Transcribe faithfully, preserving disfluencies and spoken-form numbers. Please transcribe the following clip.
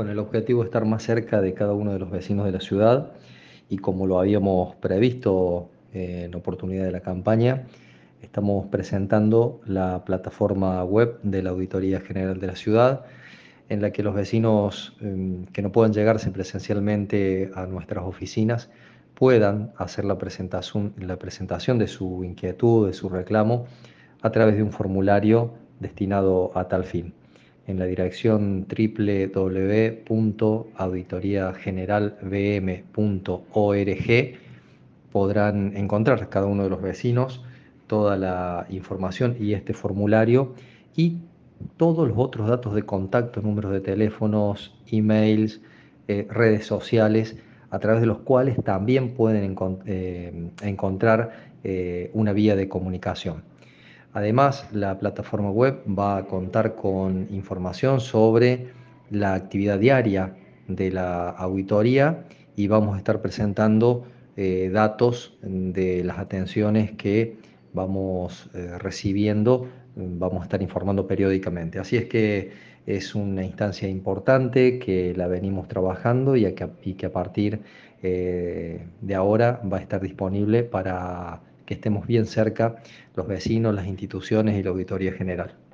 con el objetivo de estar más cerca de cada uno de los vecinos de la ciudad y como lo habíamos previsto eh, en oportunidad de la campaña, estamos presentando la plataforma web de la Auditoría General de la Ciudad, en la que los vecinos eh, que no puedan llegarse presencialmente a nuestras oficinas puedan hacer la presentación, la presentación de su inquietud, de su reclamo, a través de un formulario destinado a tal fin. En la dirección doble u doble u doble u punto auditoría general v m punto org podrán encontrar cada uno de los vecinos toda la información y este formulario y todos los otros datos de contacto, números de teléfonos, emails, eh, redes sociales, a través de los cuales también pueden encont eh, encontrar eh, una vía de comunicación. Además, la plataforma web va a contar con información sobre la actividad diaria de la auditoría y vamos a estar presentando eh, datos de las atenciones que vamos eh, recibiendo, vamos a estar informando periódicamente. Así es que es una instancia importante que la venimos trabajando y que, y que a partir eh, de ahora va a estar disponible para que estemos bien cerca los vecinos, las instituciones y la auditoría general.